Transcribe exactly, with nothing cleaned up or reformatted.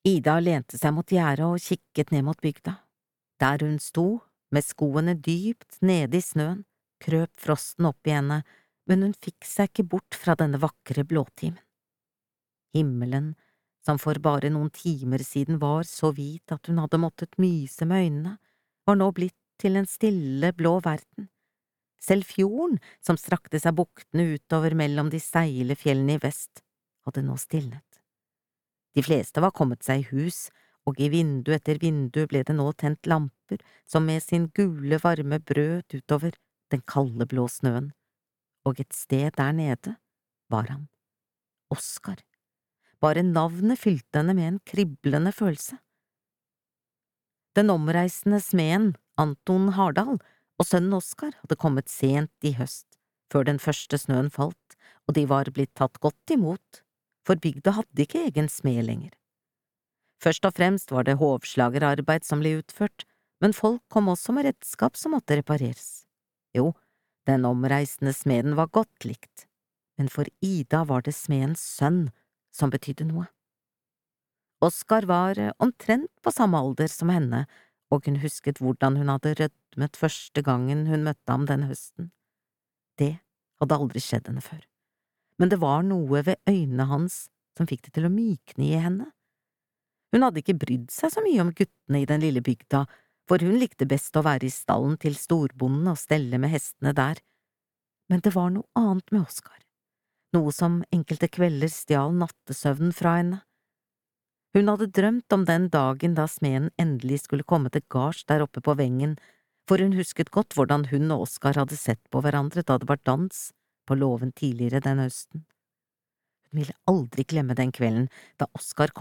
Ida lente seg mot gjerdet og kikket ned mot bygda. Der hun sto, med skoene dypt nede i snøen, krøp frosten opp i henne, men hun fikk seg ikke bort fra denne vakre blåtimen. Himmelen, som for bare noen timer siden var så hvit at hun hadde måttet myse med øynene, var nå blitt til en stille, blå verden. Selv fjorden, som strakte seg buktende utover mellom de steile fjellene i vest, hadde nå stilnet. De fleste var kommet seg i hus, og i vindu etter vindu ble det nå tent lamper som med sin gule varme brøt utover den kalde blå snøen, og et sted der nede var han, Oskar. Bare navnet fylte henne med en kriblende følelse. Den omreisende smeden, Anton Hardal, og sønnen Oskar hadde kommet sent i høst, før den første snøen falt, og de var blitt tatt godt imot, for bygda hadde ikke egen smed lenger. Først og fremst var det hovslagerarbeid som ble utført, men folk kom også med redskap som måtte repareres. Jo, den omreisende smeden var godt likt, men for Ida var det smedens sønn som betydde noe. Oskar var omtrent på samme alder som henne, og hun husket hvordan hun hadde rødmet første gangen hun møtte ham den høsten. Det hadde aldri skjedd henne før, men det var noe ved øynene hans som fikk det til å mykne i henne. Hun hadde ikke brydd seg så mye om guttene i den lille bygda, for hun likte best å være i stallen til storbonden og stelle med hestene der, men det var noe annet med Oskar, noe som enkelte kvelder stjal nattesøvnen fra henne. Hun hadde drømt om den dagen da smeden endelig skulle komme til gards der oppe på vengen, for hun husket godt hvordan hun og Oskar hadde sett på hverandre da det var dans på låven tidligere den høsten. Hun ville aldri glemme den kvelden da Oskar kom